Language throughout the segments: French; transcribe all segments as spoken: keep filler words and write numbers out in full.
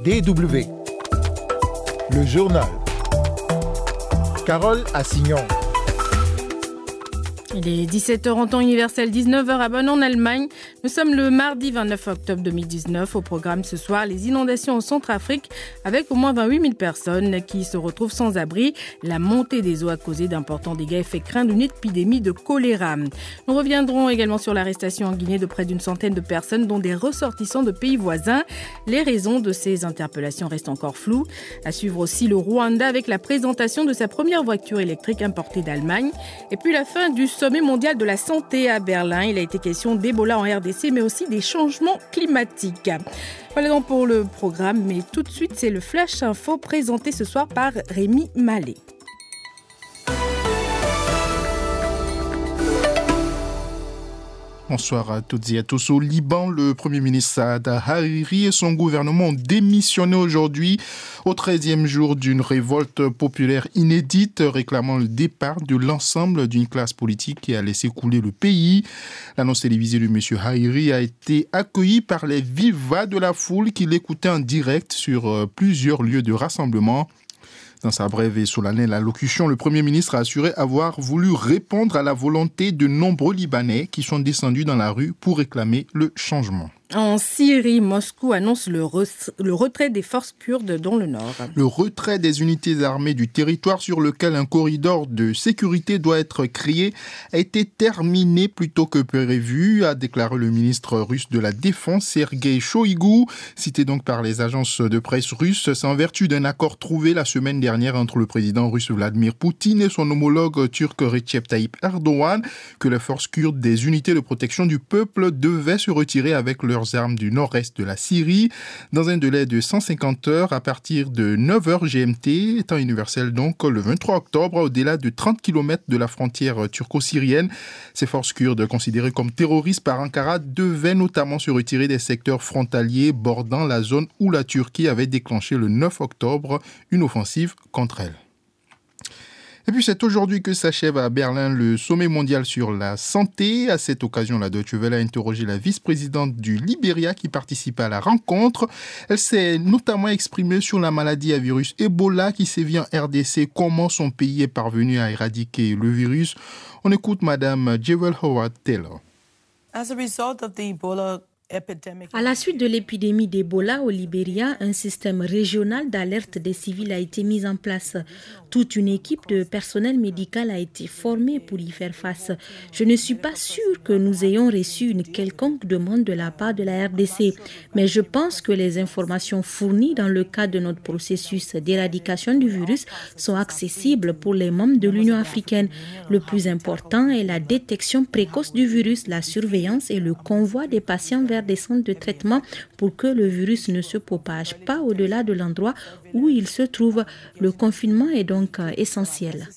D W. Le journal. Carole Assignon. Il est dix-sept heures en temps universel, dix-neuf heures à Bonn en Allemagne. Nous sommes le mardi vingt-neuf octobre deux mille dix-neuf. Au programme ce soir, les inondations en Centrafrique avec au moins vingt-huit mille personnes qui se retrouvent sans abri. La montée des eaux a causé d'importants dégâts et fait craindre une épidémie de choléra. Nous reviendrons également sur l'arrestation en Guinée de près d'une centaine de personnes, dont des ressortissants de pays voisins. Les raisons de ces interpellations restent encore floues. À suivre aussi le Rwanda avec la présentation de sa première voiture électrique importée d'Allemagne. Et puis la fin du sommet mondial de la santé à Berlin. Il a été question d'Ebola en R D C, mais aussi des changements climatiques. Voilà donc pour le programme, mais tout de suite, c'est le Flash Info présenté ce soir par Rémi Mallet. Bonsoir à toutes et à tous. Au Liban, le Premier ministre Saad Hariri et son gouvernement ont démissionné aujourd'hui au treizième jour d'une révolte populaire inédite réclamant le départ de l'ensemble d'une classe politique qui a laissé couler le pays. L'annonce télévisée de M. Hariri a été accueillie par les vivas de la foule qui l'écoutaient en direct sur plusieurs lieux de rassemblement. Dans sa brève et solennelle allocution, le Premier ministre a assuré avoir voulu répondre à la volonté de nombreux Libanais qui sont descendus dans la rue pour réclamer le changement. En Syrie, Moscou annonce le, re- le retrait des forces kurdes dans le nord. Le retrait des unités armées du territoire sur lequel un corridor de sécurité doit être créé a été terminé plus tôt que prévu, a déclaré le ministre russe de la Défense, Sergei Shoigu, cité donc par les agences de presse russes. C'est en vertu d'un accord trouvé la semaine dernière entre le président russe Vladimir Poutine et son homologue turc Recep Tayyip Erdogan que les forces kurdes des unités de protection du peuple devaient se retirer avec leurs armes du nord-est de la Syrie dans un délai de cent cinquante heures à partir de neuf heures G M T, temps universel donc le vingt-trois octobre, au-delà de trente kilomètres de la frontière turco-syrienne. Ces forces kurdes considérées comme terroristes par Ankara devaient notamment se retirer des secteurs frontaliers bordant la zone où la Turquie avait déclenché le neuf octobre une offensive contre elle. Et puis c'est aujourd'hui que s'achève à Berlin le sommet mondial sur la santé. À cette occasion, la Deutsche Welle a interrogé la vice-présidente du Libéria qui participait à la rencontre. Elle s'est notamment exprimée sur la maladie à virus Ebola qui sévit en R D C, comment son pays est parvenu à éradiquer le virus. On écoute Madame Jewel Howard Taylor. As a result of the Ebola À la suite de l'épidémie d'Ebola au Libéria, un système régional d'alerte des civils a été mis en place. Toute une équipe de personnel médical a été formée pour y faire face. Je ne suis pas sûre que nous ayons reçu une quelconque demande de la part de la R D C, mais je pense que les informations fournies dans le cadre de notre processus d'éradication du virus sont accessibles pour les membres de l'Union africaine. Le plus important est la détection précoce du virus, la surveillance et le convoi des patients vers des centres de traitement pour que le virus ne se propage pas au-delà de l'endroit où il se trouve. Le confinement est donc euh, essentiel.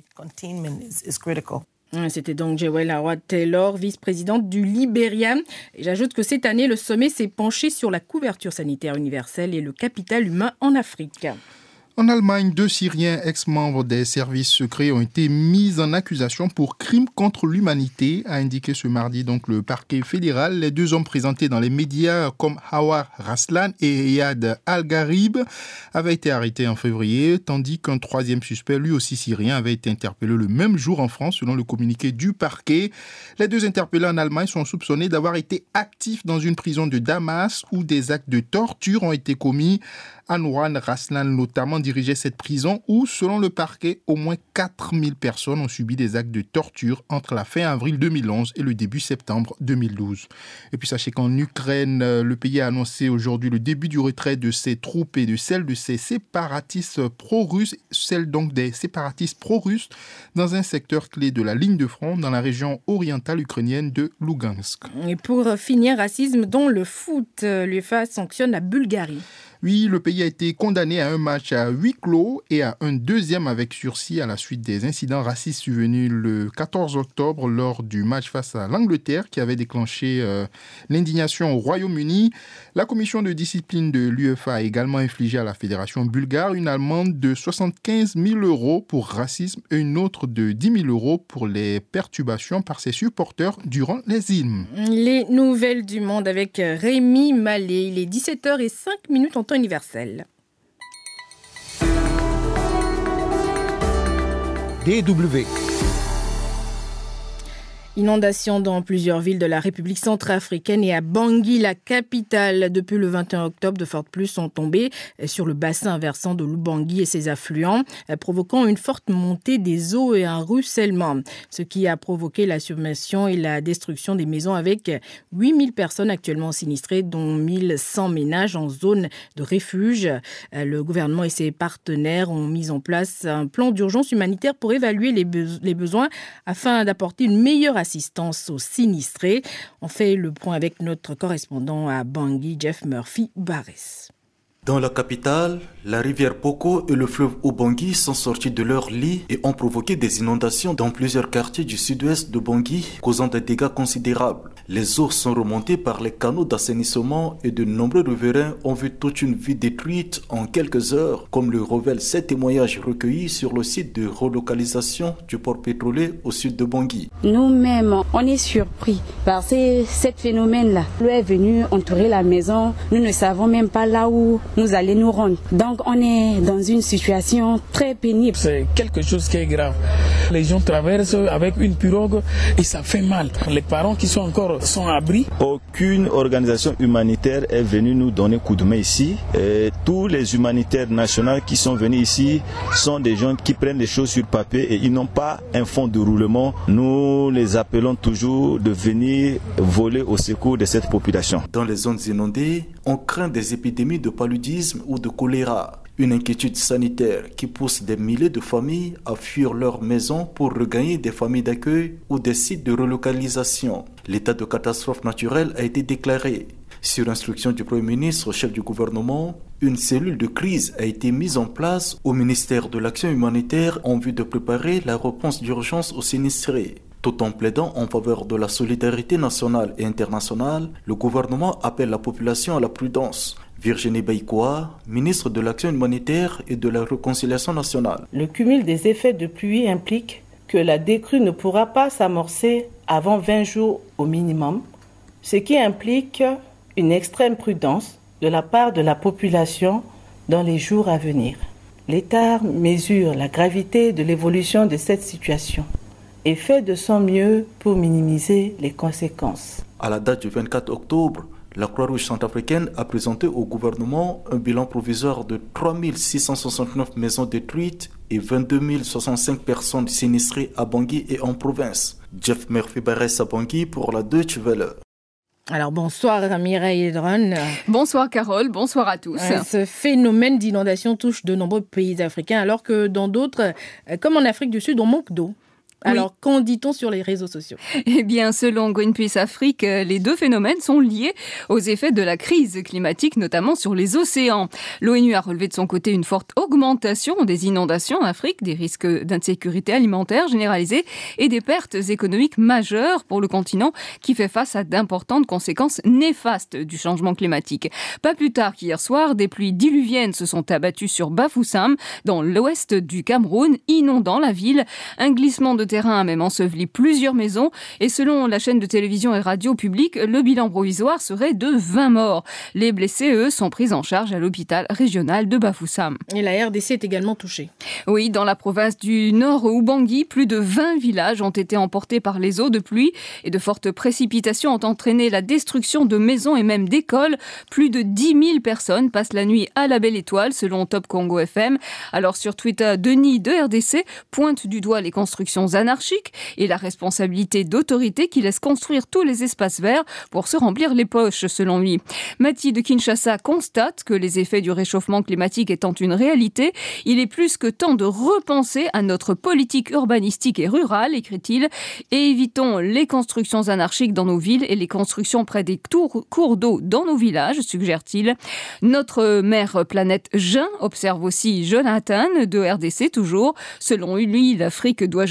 C'était donc Jewel Howard Taylor, vice-présidente du Libéria. Et j'ajoute que cette année, le sommet s'est penché sur la couverture sanitaire universelle et le capital humain en Afrique. En Allemagne, deux Syriens ex-membres des services secrets ont été mis en accusation pour crimes contre l'humanité, a indiqué ce mardi donc le parquet fédéral. Les deux hommes présentés dans les médias comme Hawar Raslan et Eyad Al-Gharib avaient été arrêtés en février, tandis qu'un troisième suspect, lui aussi syrien, avait été interpellé le même jour en France, selon le communiqué du parquet. Les deux interpellés en Allemagne sont soupçonnés d'avoir été actifs dans une prison de Damas où des actes de torture ont été commis. Anouran Raslan notamment dirigeait cette prison où, selon le parquet, au moins quatre mille personnes ont subi des actes de torture entre la fin avril deux mille onze et le début septembre deux mille douze. Et puis sachez qu'en Ukraine, le pays a annoncé aujourd'hui le début du retrait de ses troupes et de celles de ses séparatistes pro-russes, celles donc des séparatistes pro-russes dans un secteur clé de la ligne de front dans la région orientale ukrainienne de Lugansk. Et pour finir, racisme dans le foot, l'UEFA sanctionne la Bulgarie. Oui, le pays a été condamné à un match à huis clos et à un deuxième avec sursis à la suite des incidents racistes survenus le quatorze octobre lors du match face à l'Angleterre qui avait déclenché euh, l'indignation au Royaume-Uni. La commission de discipline de l'UEFA a également infligé à la fédération bulgare une amende de soixante-quinze mille euros pour racisme et une autre de dix mille euros pour les perturbations par ses supporters durant les hymnes. Les nouvelles du monde avec Rémi Mallet. Il est dix-sept heures zéro cinq en temps temps universel. D W. Inondations dans plusieurs villes de la République centrafricaine et à Bangui, la capitale. Depuis le vingt et un octobre, de fortes pluies sont tombées sur le bassin versant de l'Ubangui et ses affluents, provoquant une forte montée des eaux et un ruissellement, ce qui a provoqué la submersion et la destruction des maisons avec huit mille personnes actuellement sinistrées, dont mille cent ménages en zone de refuge. Le gouvernement et ses partenaires ont mis en place un plan d'urgence humanitaire pour évaluer les, be- les besoins afin d'apporter une meilleure assistance aux sinistrés. On fait le point avec notre correspondant à Bangui, Jeff Murphy-Barres. Dans la capitale, la rivière Poko et le fleuve Ubangui sont sortis de leur lit et ont provoqué des inondations dans plusieurs quartiers du sud-ouest de Bangui, causant des dégâts considérables. Les eaux sont remontées par les canaux d'assainissement et de nombreux riverains ont vu toute une vie détruite en quelques heures, comme le révèlent ces témoignages recueillis sur le site de relocalisation du port pétrolier au sud de Bangui. Nous-mêmes, on est surpris par ce phénomène-là. L'eau est venue entourer la maison, nous ne savons même pas là où nous allons nous rendre. Donc on est dans une situation très pénible. C'est quelque chose qui est grave. Les gens traversent avec une pirogue et ça fait mal. Les parents qui sont encore sont à abri. Aucune organisation humanitaire est venue nous donner coup de main ici. Et tous les humanitaires nationaux qui sont venus ici sont des gens qui prennent les choses sur papier et ils n'ont pas un fonds de roulement. Nous les appelons toujours de venir voler au secours de cette population. Dans les zones inondées, on craint des épidémies de paludisme ou de choléra. Une inquiétude sanitaire qui pousse des milliers de familles à fuir leurs maisons pour regagner des familles d'accueil ou des sites de relocalisation. L'état de catastrophe naturelle a été déclaré. Sur instruction du Premier ministre, chef du gouvernement, une cellule de crise a été mise en place au ministère de l'Action humanitaire en vue de préparer la réponse d'urgence aux sinistrés. Tout en plaidant en faveur de la solidarité nationale et internationale, le gouvernement appelle la population à la prudence. Virginie Baïkoa, ministre de l'Action humanitaire et de la Réconciliation nationale. Le cumul des effets de pluie implique que la décrue ne pourra pas s'amorcer avant vingt jours au minimum, ce qui implique une extrême prudence de la part de la population dans les jours à venir. L'État mesure la gravité de l'évolution de cette situation et fait de son mieux pour minimiser les conséquences. À la date du vingt-quatre octobre, la Croix-Rouge centrafricaine a présenté au gouvernement un bilan provisoire de trois mille six cent soixante-neuf maisons détruites et vingt-deux mille soixante-cinq personnes sinistrées à Bangui et en province. Jeff Murphy-Barres à Bangui pour la Deutsche Welle. Alors bonsoir Mireille Edron. Bonsoir Carole, bonsoir à tous. Ce phénomène d'inondation touche de nombreux pays africains alors que dans d'autres, comme en Afrique du Sud, on manque d'eau. Alors, oui. Qu'en dit-on sur les réseaux sociaux ? Eh bien, selon Greenpeace Afrique, les deux phénomènes sont liés aux effets de la crise climatique, notamment sur les océans. L'ONU a relevé de son côté une forte augmentation des inondations en Afrique, des risques d'insécurité alimentaire généralisée et des pertes économiques majeures pour le continent qui fait face à d'importantes conséquences néfastes du changement climatique. Pas plus tard qu'hier soir, des pluies diluviennes se sont abattues sur Bafoussam, dans l'ouest du Cameroun, inondant la ville. Un glissement de terrain a même enseveli plusieurs maisons et selon la chaîne de télévision et radio publique, le bilan provisoire serait de vingt morts. Les blessés, eux, sont pris en charge à l'hôpital régional de Bafoussam. Et la R D C est également touchée. Oui, dans la province du Nord Ubangui, plus de vingt villages ont été emportés par les eaux de pluie et de fortes précipitations ont entraîné la destruction de maisons et même d'écoles. Plus de dix mille personnes passent la nuit à la Belle Étoile, selon Top Congo F M. Alors sur Twitter, Denis de R D C pointe du doigt les constructions anarchique et la responsabilité d'autorités qui laissent construire tous les espaces verts pour se remplir les poches, selon lui. Mati de Kinshasa constate que les effets du réchauffement climatique étant une réalité, il est plus que temps de repenser à notre politique urbanistique et rurale, écrit-il, et évitons les constructions anarchiques dans nos villes et les constructions près des tours, cours d'eau dans nos villages, suggère-t-il. Notre mère planète Jeun, observe aussi Jonathan de R D C toujours. Selon lui, l'Afrique doit jouer son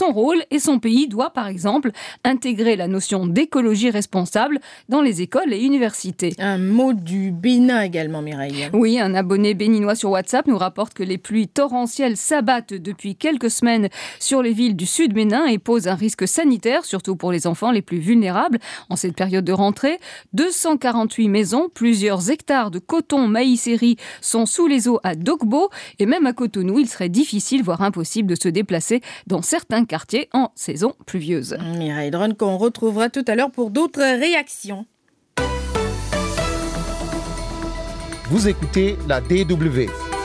son rôle et son pays doit, par exemple, intégrer la notion d'écologie responsable dans les écoles et universités. Un mot du Bénin également, Mireille. Oui, un abonné béninois sur WhatsApp nous rapporte que les pluies torrentielles s'abattent depuis quelques semaines sur les villes du sud Bénin et posent un risque sanitaire, surtout pour les enfants les plus vulnérables en cette période de rentrée. deux cent quarante-huit maisons, plusieurs hectares de coton, maïs et riz sont sous les eaux à Dogbo et même à Cotonou, il serait difficile, voire impossible de se déplacer dans certains quartiers en saison pluvieuse. Mireille Dron, qu'on retrouvera tout à l'heure pour d'autres réactions. Vous écoutez la D W.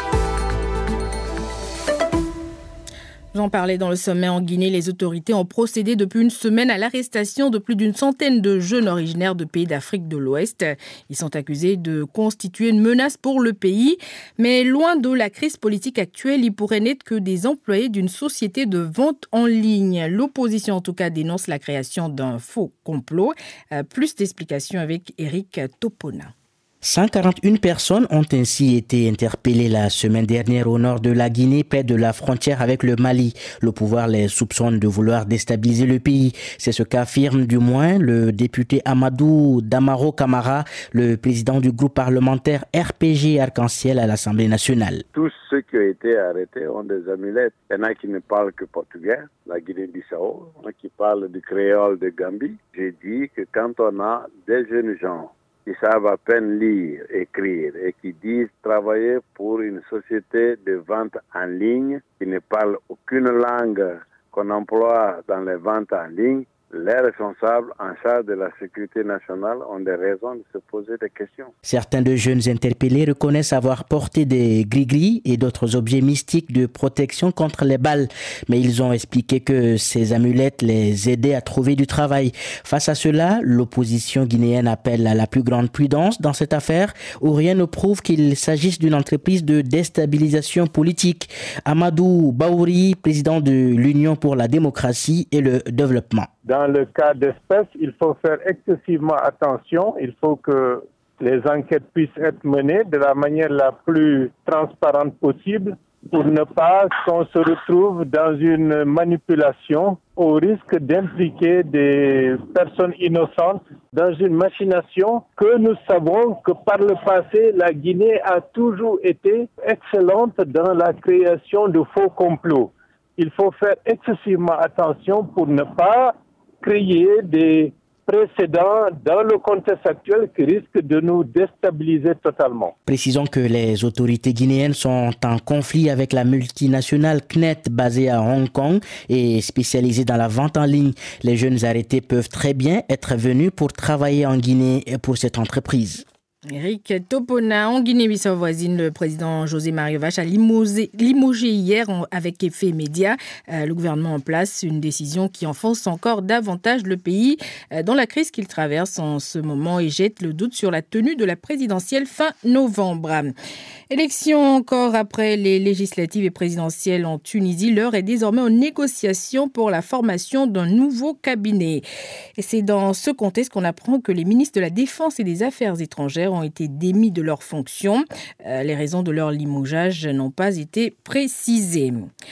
J'en parlais dans le sommet en Guinée. Les autorités ont procédé depuis une semaine à l'arrestation de plus d'une centaine de jeunes originaires de pays d'Afrique de l'Ouest. Ils sont accusés de constituer une menace pour le pays. Mais loin de la crise politique actuelle, ils pourraient n'être que des employés d'une société de vente en ligne. L'opposition, en tout cas, dénonce la création d'un faux complot. Euh, plus d'explications avec Eric Topona. cent quarante et une personnes ont ainsi été interpellées la semaine dernière au nord de la Guinée, près de la frontière avec le Mali. Le pouvoir les soupçonne de vouloir déstabiliser le pays. C'est ce qu'affirme du moins le député Amadou Damaro Camara, le président du groupe parlementaire R P G Arc-en-Ciel à l'Assemblée nationale. Tous ceux qui ont été arrêtés ont des amulettes. Il y en a qui ne parlent que portugais, la Guinée-Bissau, il y en a qui parlent du créole de Gambie. J'ai dit que quand on a des jeunes gens qui savent à peine lire, écrire et qui disent travailler pour une société de vente en ligne qui ne parle aucune langue qu'on emploie dans les ventes en ligne, les responsables en charge de la sécurité nationale ont des raisons de se poser des questions. Certains de jeunes interpellés reconnaissent avoir porté des gris-gris et d'autres objets mystiques de protection contre les balles. Mais ils ont expliqué que ces amulettes les aidaient à trouver du travail. Face à cela, l'opposition guinéenne appelle à la plus grande prudence dans cette affaire où rien ne prouve qu'il s'agisse d'une entreprise de déstabilisation politique. Amadou Baouri, président de l'Union pour la démocratie et le développement. Dans le cas d'espèce, il faut faire excessivement attention. Il faut que les enquêtes puissent être menées de la manière la plus transparente possible pour ne pas qu'on se retrouve dans une manipulation au risque d'impliquer des personnes innocentes dans une machination que nous savons que par le passé, la Guinée a toujours été excellente dans la création de faux complots. Il faut faire excessivement attention pour ne pas créer des précédents dans le contexte actuel qui risquent de nous déstabiliser totalement. Précisons que les autorités guinéennes sont en conflit avec la multinationale C N E T basée à Hong Kong et spécialisée dans la vente en ligne. Les jeunes arrêtés peuvent très bien être venus pour travailler en Guinée pour cette entreprise. Eric Topona, en Guinée-Bissau voisine, le président José Mario Vache a limogé, limogé hier en, avec effet immédiat euh, le gouvernement en place, une décision qui enfonce encore davantage le pays euh, dans la crise qu'il traverse en ce moment et jette le doute sur la tenue de la présidentielle fin novembre. Élection encore après les législatives et présidentielles en Tunisie, l'heure est désormais aux négociations pour la formation d'un nouveau cabinet. Et c'est dans ce contexte qu'on apprend que les ministres de la Défense et des Affaires étrangères ont été démis de leurs fonctions. Euh, les raisons de leur limogeage n'ont pas été précisées.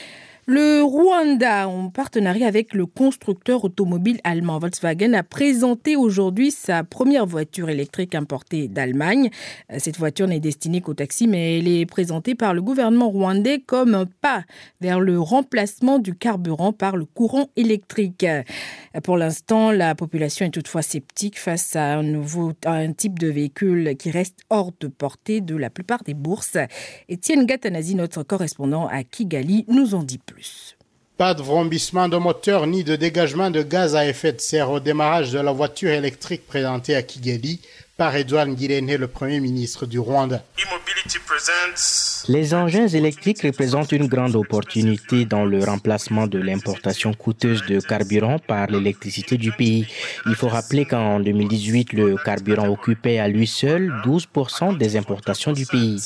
Le Rwanda, en partenariat avec le constructeur automobile allemand Volkswagen, a présenté aujourd'hui sa première voiture électrique importée d'Allemagne. Cette voiture n'est destinée qu'aux taxis, mais elle est présentée par le gouvernement rwandais comme un pas vers le remplacement du carburant par le courant électrique. Pour l'instant, la population est toutefois sceptique face à un nouveau à un type de véhicule qui reste hors de portée de la plupart des bourses. Étienne Gatanazi, notre correspondant à Kigali, nous en dit plus. Pas de vrombissement de moteur ni de dégagement de gaz à effet de serre au démarrage de la voiture électrique présentée à Kigali par Edouard Ngirente, le Premier ministre du Rwanda. Les engins électriques représentent une grande opportunité dans le remplacement de l'importation coûteuse de carburant par l'électricité du pays. Il faut rappeler qu'en deux mille dix-huit, le carburant occupait à lui seul douze pour cent des importations du pays.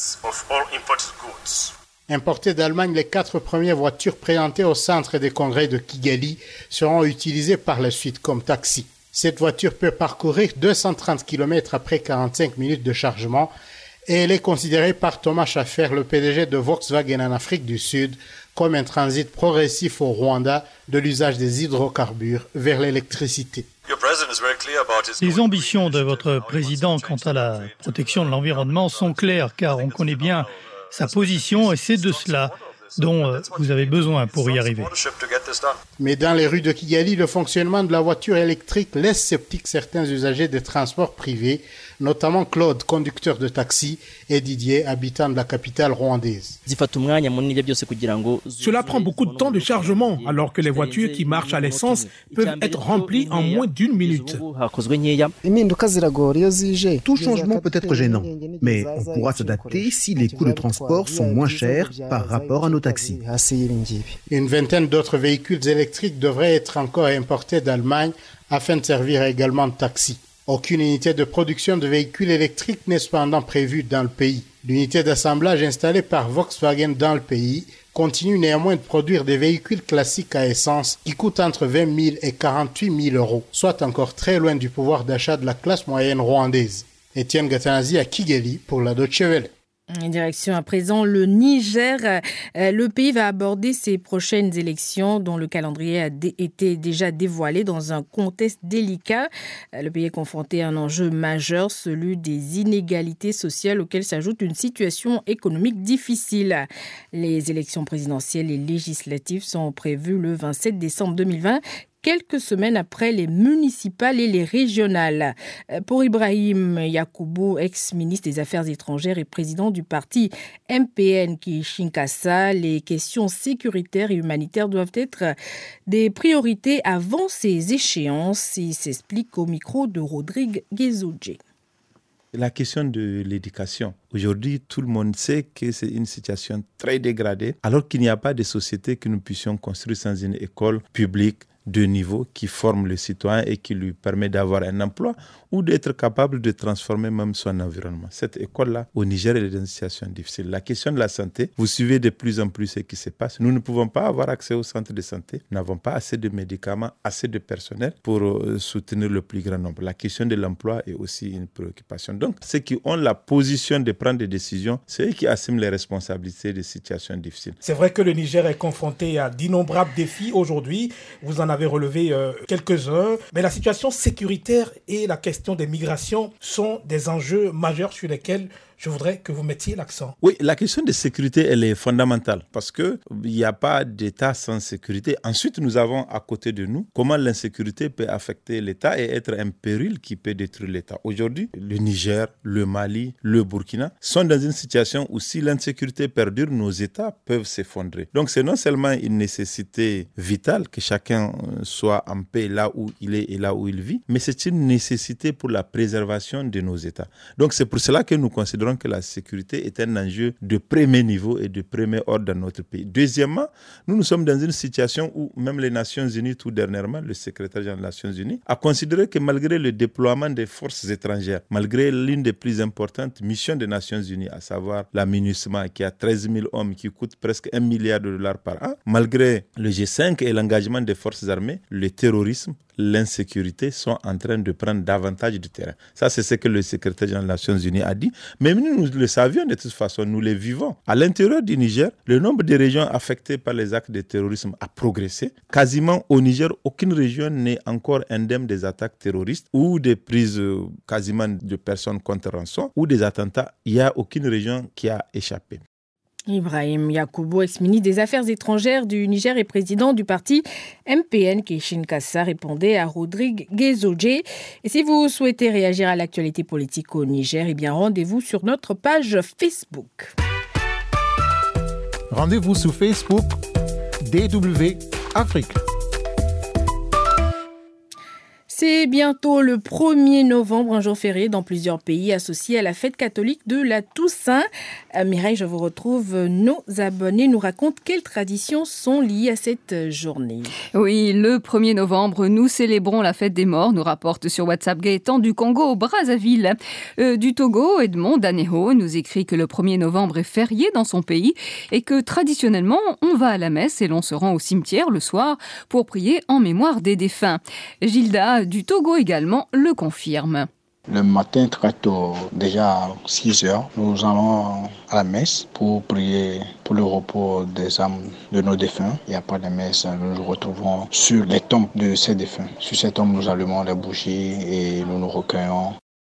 Importées d'Allemagne, les quatre premières voitures présentées au centre des congrès de Kigali seront utilisées par la suite comme taxi. Cette voiture peut parcourir deux cent trente kilomètres après quarante-cinq minutes de chargement et elle est considérée par Thomas Schaffer, le P D G de Volkswagen en Afrique du Sud, comme un transit progressif au Rwanda de l'usage des hydrocarbures vers l'électricité. Les ambitions de votre président quant à la protection de l'environnement sont claires, car on connaît bien sa position et c'est de cela dont vous avez besoin pour y arriver. Mais dans les rues de Kigali, le fonctionnement de la voiture électrique laisse sceptiques certains usagers des transports privés, notamment Claude, conducteur de taxi, et Didier, habitant de la capitale rwandaise. Cela prend beaucoup de temps de chargement, alors que les voitures qui marchent à l'essence peuvent être remplies en moins d'une minute. Tout changement peut être gênant, mais on pourra s'adapter si les coûts de transport sont moins chers par rapport à nos taxis. Une vingtaine d'autres véhicules électriques devraient être encore importés d'Allemagne afin de servir également de taxi. Aucune unité de production de véhicules électriques n'est cependant prévue dans le pays. L'unité d'assemblage installée par Volkswagen dans le pays continue néanmoins de produire des véhicules classiques à essence qui coûtent entre vingt mille et quarante-huit mille euros, soit encore très loin du pouvoir d'achat de la classe moyenne rwandaise. Étienne Gatanazi à Kigali pour la Deutsche Welle. Direction à présent le Niger. Le pays va aborder ses prochaines élections dont le calendrier a dé- été déjà dévoilé dans un contexte délicat. Le pays est confronté à un enjeu majeur, celui des inégalités sociales auxquelles s'ajoute une situation économique difficile. Les élections présidentielles et législatives sont prévues le vingt-sept décembre deux mille vingt. Quelques semaines après les municipales et les régionales. Pour Ibrahim Yakubu, ex-ministre des Affaires étrangères et président du parti M P N Kinshasa, les questions sécuritaires et humanitaires doivent être des priorités avant ces échéances. Il s'explique au micro de Rodrigue Guézodje. La question de l'éducation. Aujourd'hui, tout le monde sait que c'est une situation très dégradée, alors qu'il n'y a pas de société que nous puissions construire sans une école publique de niveau qui forme le citoyen et qui lui permet d'avoir un emploi ou d'être capable de transformer même son environnement. Cette école-là, au Niger, elle est dans une situation difficile. La question de la santé, vous suivez de plus en plus ce qui se passe. Nous ne pouvons pas avoir accès aux centres de santé. Nous n'avons pas assez de médicaments, assez de personnel pour euh, soutenir le plus grand nombre. La question de l'emploi est aussi une préoccupation. Donc, ceux qui ont la position de prendre des décisions, c'est eux qui assument les responsabilités des situations difficiles. C'est vrai que le Niger est confronté à d'innombrables défis aujourd'hui. Vous en avez relevé euh, quelques-uns. Mais la situation sécuritaire et la question des migrations sont des enjeux majeurs sur lesquels je voudrais que vous mettiez l'accent. Oui, la question de sécurité, elle est fondamentale parce qu'il n'y a pas d'État sans sécurité. Ensuite, nous avons à côté de nous comment l'insécurité peut affecter l'État et être un péril qui peut détruire l'État. Aujourd'hui, le Niger, le Mali, le Burkina sont dans une situation où si l'insécurité perdure, nos États peuvent s'effondrer. Donc, c'est non seulement une nécessité vitale que chacun soit en paix là où il est et là où il vit, mais c'est une nécessité pour la préservation de nos États. Donc, c'est pour cela que nous considérons que la sécurité est un enjeu de premier niveau et de premier ordre dans notre pays. Deuxièmement, nous nous sommes dans une situation où même les Nations Unies, tout dernièrement, le secrétaire général des Nations Unies, a considéré que malgré le déploiement des forces étrangères, malgré l'une des plus importantes missions des Nations Unies, à savoir la MINUSMA, qui a treize mille hommes, qui coûte presque un milliard de dollars par an, malgré le G cinq et l'engagement des forces armées, le terrorisme, l'insécurité sont en train de prendre davantage de terrain. Ça, c'est ce que le secrétaire général des Nations Unies a dit. Mais nous, nous le savions de toute façon, nous le vivons. À l'intérieur du Niger, le nombre de régions affectées par les actes de terrorisme a progressé. Quasiment au Niger, aucune région n'est encore indemne des attaques terroristes ou des prises euh, quasiment de personnes contre rançon ou des attentats. Il n'y a aucune région qui a échappé. Ibrahim Yakubu, ex-ministre des Affaires étrangères du Niger et président du parti M P N Kinshasa, répondait à Rodrigue Guézodje. Et si vous souhaitez réagir à l'actualité politique au Niger, eh bien rendez-vous sur notre page Facebook. Rendez-vous sur Facebook D W Afrique. C'est bientôt le premier novembre, un jour férié dans plusieurs pays associé à la fête catholique de la Toussaint. Euh, Mireille, je vous retrouve. Nos abonnés nous racontent quelles traditions sont liées à cette journée. Oui, le premier novembre, nous célébrons la fête des morts, nous rapporte sur WhatsApp Gaëtan du Congo au Brazzaville. Euh, du Togo, Edmond Daneho nous écrit que le premier novembre est férié dans son pays et que traditionnellement, on va à la messe et l'on se rend au cimetière le soir pour prier en mémoire des défunts. Gilda du Togo également le confirme. Le matin, très tôt, déjà à six heures, nous allons à la messe pour prier pour le repos des âmes de nos défunts. Il n'y a pas de messe, nous nous retrouvons sur les tombes de ces défunts. Sur ces tombes, nous allumons les bougies et nous nous recueillons.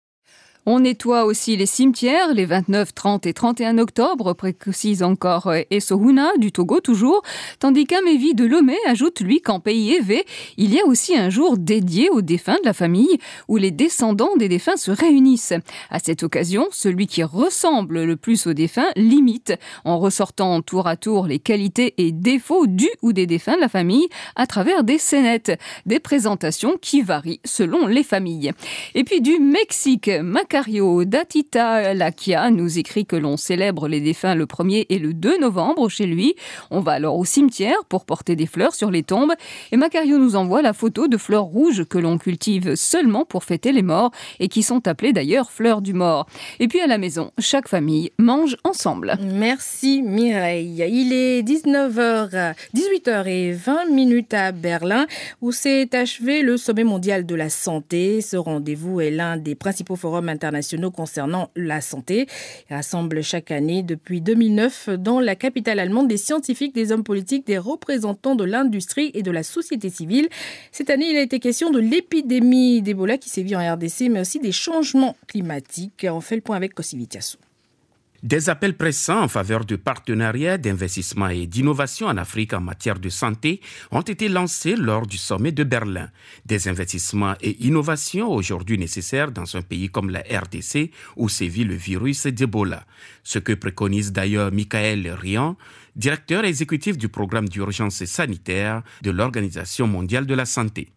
On nettoie aussi les cimetières les vingt-neuf, trente et trente et un octobre, précise encore Essohuna du Togo toujours, tandis qu'Amévi de Lomé ajoute lui qu'en pays évé, il y a aussi un jour dédié aux défunts de la famille où les descendants des défunts se réunissent. À cette occasion, celui qui ressemble le plus aux défunts l'imite en ressortant tour à tour les qualités et défauts du ou des défunts de la famille à travers des scénettes, des présentations qui varient selon les familles. Et puis du Mexique, Macario Datita Lakia nous écrit que l'on célèbre les défunts le premier et le deux novembre chez lui. On va alors au cimetière pour porter des fleurs sur les tombes. Et Macario nous envoie la photo de fleurs rouges que l'on cultive seulement pour fêter les morts et qui sont appelées d'ailleurs fleurs du mort. Et puis à la maison, chaque famille mange ensemble. Merci Mireille. Il est dix-neuf heures, dix-huit heures vingt à Berlin où s'est achevé le sommet mondial de la santé. Ce rendez-vous est l'un des principaux forums internationaux concernant la santé. Il rassemble chaque année depuis deux mille neuf dans la capitale allemande des scientifiques, des hommes politiques, des représentants de l'industrie et de la société civile. Cette année, il a été question de l'épidémie d'Ebola qui sévit en R D C, mais aussi des changements climatiques. On fait le point avec Kossi Vitiassou. Des appels pressants en faveur de partenariats, d'investissement et d'innovation en Afrique en matière de santé ont été lancés lors du sommet de Berlin. Des investissements et innovations aujourd'hui nécessaires dans un pays comme la R D C où sévit le virus d'Ebola. Ce que préconise d'ailleurs Michael Rian, directeur exécutif du programme d'urgence sanitaire de l'Organisation mondiale de la santé.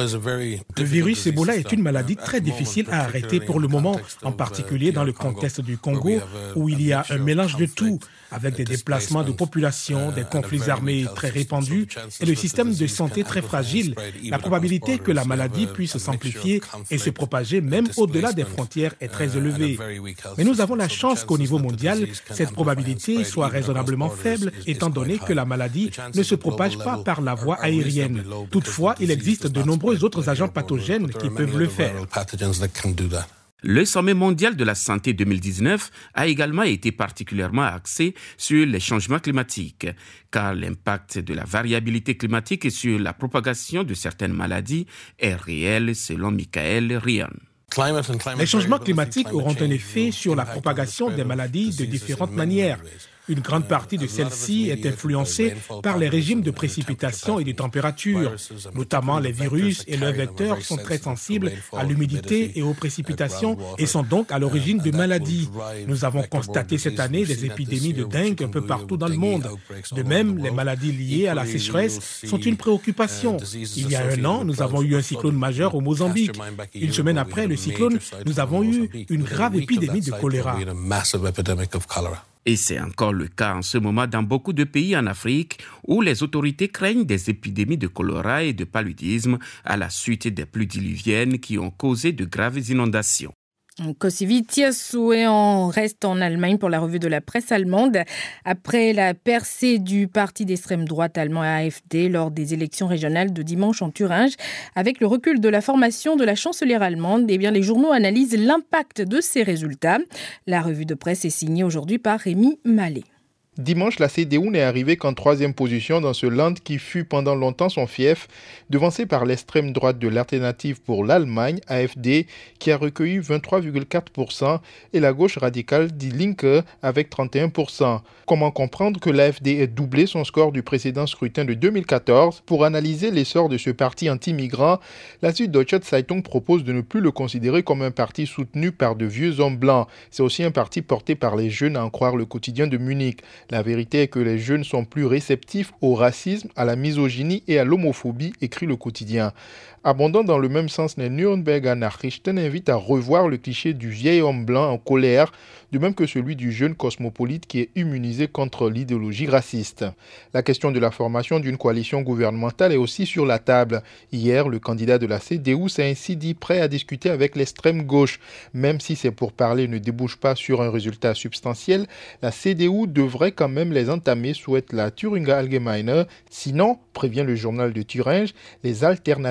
Le virus Ebola est une maladie très difficile à arrêter pour le moment, en particulier dans le contexte du Congo, où il y a un mélange de tout, avec des déplacements de population, des conflits armés très répandus et le système de santé très fragile. La probabilité que la maladie puisse s'amplifier et se propager même au-delà des frontières est très élevée. Mais nous avons la chance qu'au niveau mondial, cette probabilité soit raisonnablement faible, étant donné que la maladie ne se propage pas par la voie aérienne. Toutefois, il existe de nombreux autres agents pathogènes qui peuvent le faire. Le sommet mondial de la santé deux mille dix-neuf a également été particulièrement axé sur les changements climatiques, car l'impact de la variabilité climatique sur la propagation de certaines maladies est réel selon Michael Rian. Les changements climatiques auront un effet sur la propagation des maladies de différentes manières. Une grande partie de celle-ci est influencée par les régimes de précipitation et de température. Notamment, les virus et leurs vecteurs sont très sensibles à l'humidité et aux précipitations et sont donc à l'origine de maladies. Nous avons constaté cette année des épidémies de dengue un peu partout dans le monde. De même, les maladies liées à la sécheresse sont une préoccupation. Il y a un an, nous avons eu un cyclone majeur au Mozambique. Une semaine après le cyclone, nous avons eu une grave épidémie de choléra. Et c'est encore le cas en ce moment dans beaucoup de pays en Afrique où les autorités craignent des épidémies de choléra et de paludisme à la suite des pluies diluviennes qui ont causé de graves inondations. Kossi Vitiassou, et on reste en Allemagne pour la revue de la presse allemande. Après la percée du parti d'extrême droite allemand A F D lors des élections régionales de dimanche en Thuringe, avec le recul de la formation de la chancelière allemande, eh bien, les journaux analysent l'impact de ces résultats. La revue de presse est signée aujourd'hui par Rémi Mallet. Dimanche, la C D U n'est arrivée qu'en troisième position dans ce land qui fut pendant longtemps son fief, devancé par l'extrême droite de l'Alternative pour l'Allemagne, A F D, qui a recueilli vingt-trois virgule quatre pour cent, et la gauche radicale Die Linke avec trente et un pour cent. Comment comprendre que l'A F D ait doublé son score du précédent scrutin de deux mille quatorze? Pour analyser l'essor de ce parti anti-migrant, la Süddeutsche Zeitung propose de ne plus le considérer comme un parti soutenu par de vieux hommes blancs. C'est aussi un parti porté par les jeunes, à en croire le quotidien de Munich. La vérité est que les jeunes sont plus réceptifs au racisme, à la misogynie et à l'homophobie, écrit le quotidien. Abondant dans le même sens, les Nürnberger Nachrichten invitent à revoir le cliché du vieil homme blanc en colère, de même que celui du jeune cosmopolite qui est immunisé contre l'idéologie raciste. La question de la formation d'une coalition gouvernementale est aussi sur la table. Hier, le candidat de la C D U s'est ainsi dit prêt à discuter avec l'extrême gauche. Même si ces pourparlers ne débouchent pas sur un résultat substantiel, la C D U devrait quand même les entamer, souhaite la Thüringer Allgemeine. Sinon, prévient le journal de Thuringe, les alternatives restent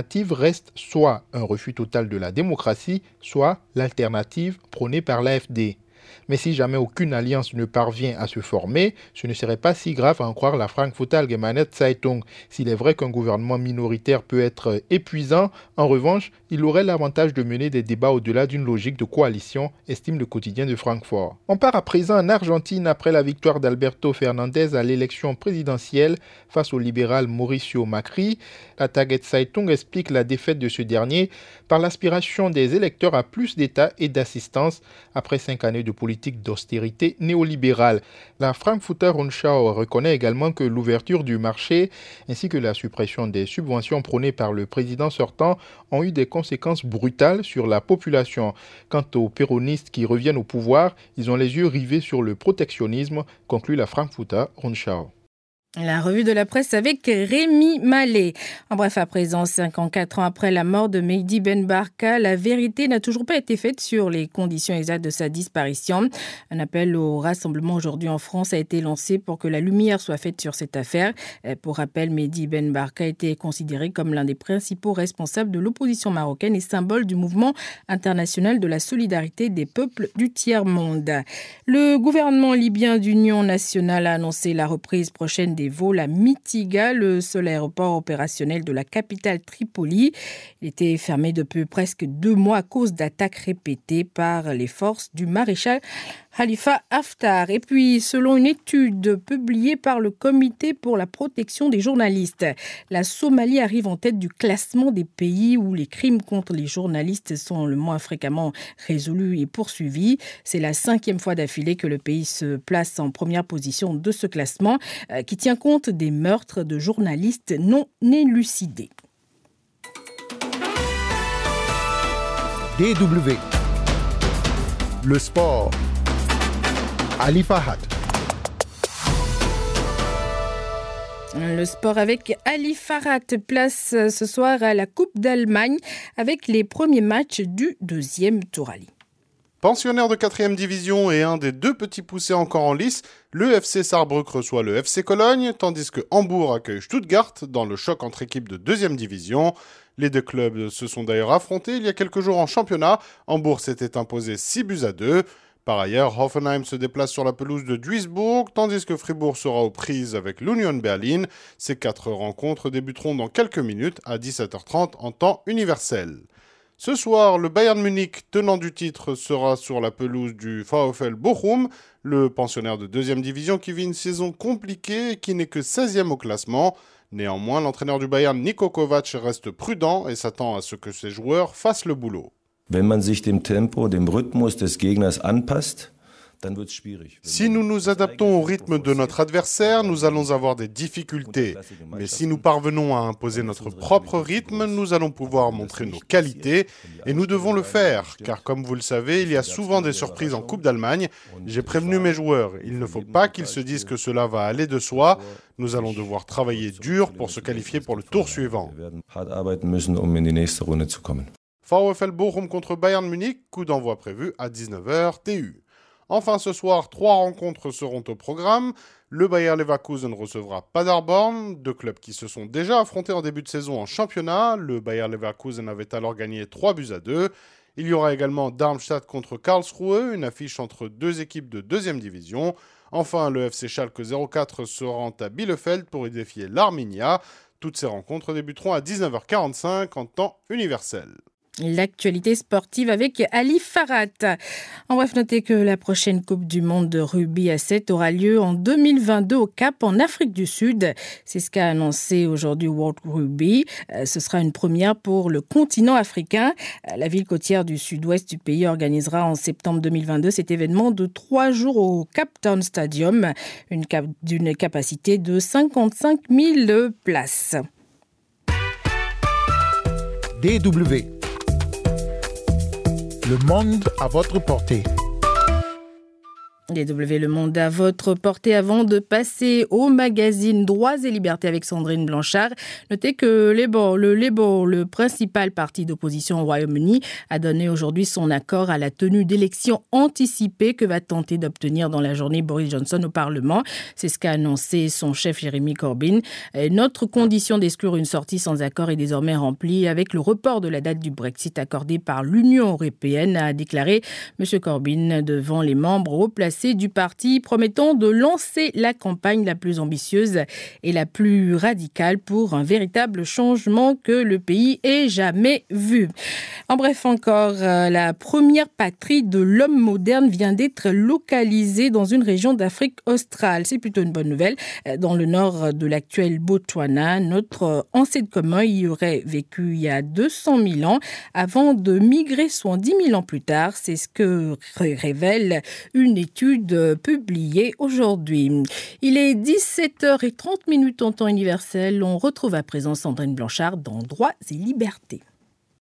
reste soit un refus total de la démocratie, soit l'alternative prônée par l'A F D. Mais si jamais aucune alliance ne parvient à se former, ce ne serait pas si grave à en croire la Frankfurter Allgemeine Zeitung. S'il est vrai qu'un gouvernement minoritaire peut être épuisant, en revanche, il aurait l'avantage de mener des débats au-delà d'une logique de coalition, estime le quotidien de Francfort. On part à présent en Argentine après la victoire d'Alberto Fernandez à l'élection présidentielle face au libéral Mauricio Macri. La Target Zeitung explique la défaite de ce dernier par l'aspiration des électeurs à plus d'État et d'assistance après cinq années de politique d'austérité néolibérale. La Frankfurter Rundschau reconnaît également que l'ouverture du marché ainsi que la suppression des subventions prônées par le président sortant ont eu des conséquences brutales sur la population. Quant aux péronistes qui reviennent au pouvoir, ils ont les yeux rivés sur le protectionnisme, conclut la Frankfurter Rundschau. La revue de la presse avec Rémi Mallet. En bref, à présent, cinquante-quatre ans après la mort de Mehdi Ben Barka, la vérité n'a toujours pas été faite sur les conditions exactes de sa disparition. Un appel au rassemblement aujourd'hui en France a été lancé pour que la lumière soit faite sur cette affaire. Pour rappel, Mehdi Ben Barka était considéré comme l'un des principaux responsables de l'opposition marocaine et symbole du mouvement international de la solidarité des peuples du tiers-monde. Le gouvernement libyen d'union nationale a annoncé la reprise prochaine des vols à Mitiga, le seul aéroport opérationnel de la capitale Tripoli. Il était fermé depuis presque deux mois à cause d'attaques répétées par les forces du maréchal Khalifa Haftar. Et puis, selon une étude publiée par le Comité pour la protection des journalistes, la Somalie arrive en tête du classement des pays où les crimes contre les journalistes sont le moins fréquemment résolus et poursuivis. C'est la cinquième fois d'affilée que le pays se place en première position de ce classement, euh, qui tient compte des meurtres de journalistes non élucidés. D W. Le sport. Ali Farhat. Le sport avec Ali Farhat, place ce soir à la Coupe d'Allemagne avec les premiers matchs du deuxième tour. Ali. Pensionnaire de quatrième division et un des deux petits poussés encore en lice, le F C Saarbrück reçoit le F C Cologne, tandis que Hambourg accueille Stuttgart dans le choc entre équipes de deuxième division. Les deux clubs se sont d'ailleurs affrontés il y a quelques jours en championnat. Hambourg s'était imposé six buts à deux. Par ailleurs, Hoffenheim se déplace sur la pelouse de Duisbourg, tandis que Fribourg sera aux prises avec l'Union Berlin. Ces quatre rencontres débuteront dans quelques minutes à dix-sept heures trente en temps universel. Ce soir, le Bayern Munich, tenant du titre, sera sur la pelouse du VfL Bochum, le pensionnaire de deuxième division qui vit une saison compliquée et qui n'est que seizième au classement. Néanmoins, l'entraîneur du Bayern, Niko Kovac, reste prudent et s'attend à ce que ses joueurs fassent le boulot. Wenn man sich dem Tempo, dem Rhythmus des Gegners anpasst, dann wird's schwierig. Si nous nous adaptons au rythme de notre adversaire, nous allons avoir des difficultés. Mais si nous parvenons à imposer notre propre rythme, nous allons pouvoir montrer nos qualités. Et nous devons le faire, car comme vous le savez, il y a souvent des surprises en Coupe d'Allemagne. J'ai prévenu mes joueurs, il ne faut pas qu'ils se disent que cela va aller de soi. Nous allons devoir travailler dur pour se qualifier pour le tour suivant. VfL Bochum contre Bayern Munich, coup d'envoi prévu à dix-neuf heures T U. Enfin ce soir, trois rencontres seront au programme. Le Bayer Leverkusen recevra Paderborn, deux clubs qui se sont déjà affrontés en début de saison en championnat. Le Bayer Leverkusen avait alors gagné trois buts à deux. Il y aura également Darmstadt contre Karlsruhe, une affiche entre deux équipes de deuxième division. Enfin, le F C Schalke zéro quatre se rend à Bielefeld pour y défier l'Arminia. Toutes ces rencontres débuteront à dix-neuf heures quarante-cinq en temps universel. L'actualité sportive avec Ali Farhat. En bref, notez que la prochaine Coupe du Monde de rugby à sept aura lieu en deux mille vingt-deux au Cap, en Afrique du Sud. C'est ce qu'a annoncé aujourd'hui World Rugby. Ce sera une première pour le continent africain. La ville côtière du sud-ouest du pays organisera en septembre deux mille vingt-deux cet événement de trois jours au Cape Town Stadium, une cap- d'une capacité de cinquante-cinq mille places. D W. Le monde à votre portée. D W Le Monde à votre portée avant de passer au magazine Droits et Libertés avec Sandrine Blanchard. Notez que Labour, le Labour, le principal parti d'opposition au Royaume-Uni, a donné aujourd'hui son accord à la tenue d'élections anticipées que va tenter d'obtenir dans la journée Boris Johnson au Parlement. C'est ce qu'a annoncé son chef Jeremy Corbyn. Notre condition d'exclure une sortie sans accord est désormais remplie avec le report de la date du Brexit accordé par l'Union européenne, a déclaré M. Corbyn devant les membres haut placés du parti, promettant de lancer la campagne la plus ambitieuse et la plus radicale pour un véritable changement que le pays ait jamais vu. En bref, encore, la première patrie de l'homme moderne vient d'être localisée dans une région d'Afrique australe. C'est plutôt une bonne nouvelle. Dans le nord de l'actuel Botswana, notre ancêtre commun y aurait vécu il y a deux cent mille ans avant de migrer soit dix mille ans plus tard. C'est ce que révèle une étude publiée aujourd'hui. Il est dix-sept heures trente en temps universel. On retrouve à présent Sandrine Blanchard dans Droits et Libertés.